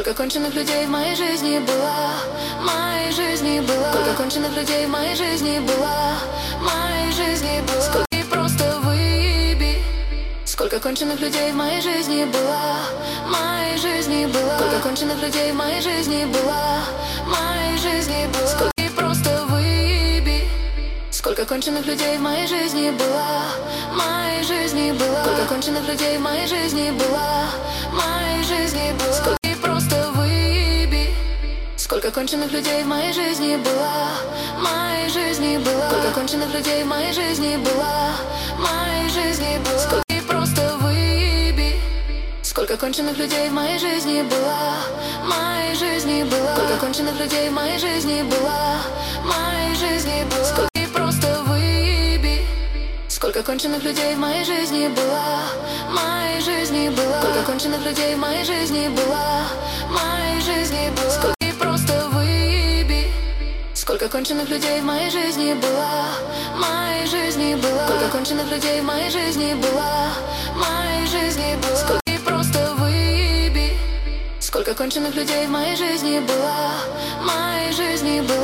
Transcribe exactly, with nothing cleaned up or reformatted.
Сколько конченых людей в моей жизни было, в моей жизни было. Сколько конченых людей в моей жизни было, в моей жизни было. Сколько и просто выеби. Сколько конченых людей в моей жизни было, в моей жизни было. Сколько конченых людей в моей жизни было, в моей жизни было. Сколько и просто выеби. Сколько конченых людей в моей жизни было, в моей жизни было. Сколько конченых людей в моей жизни было, в моей жизни было. Сколько и просто выеби. Сколько конченых людей в моей жизни было, в моей жизни было. Сколько конченых людей в моей жизни было, в моей жизни было. Сколько и просто выеби. Сколько конченых людей в моей жизни было, в моей жизни было. Сколько конченых людей в моей жизни было, в моей жизни было. Сколько и просто выеби. Сколько конченых людей в моей жизни было, в моей жизни было. Сколько конченых людей в моей жизни было, в моей жизни было. Сколько и просто выеби. Сколько конченых людей в моей жизни было, в моей жизни было. Сколько конченых людей в моей жизни было, в моей жизни было. Сколько и просто выеби. Сколько конченых людей в моей жизни было, в моей жизни было.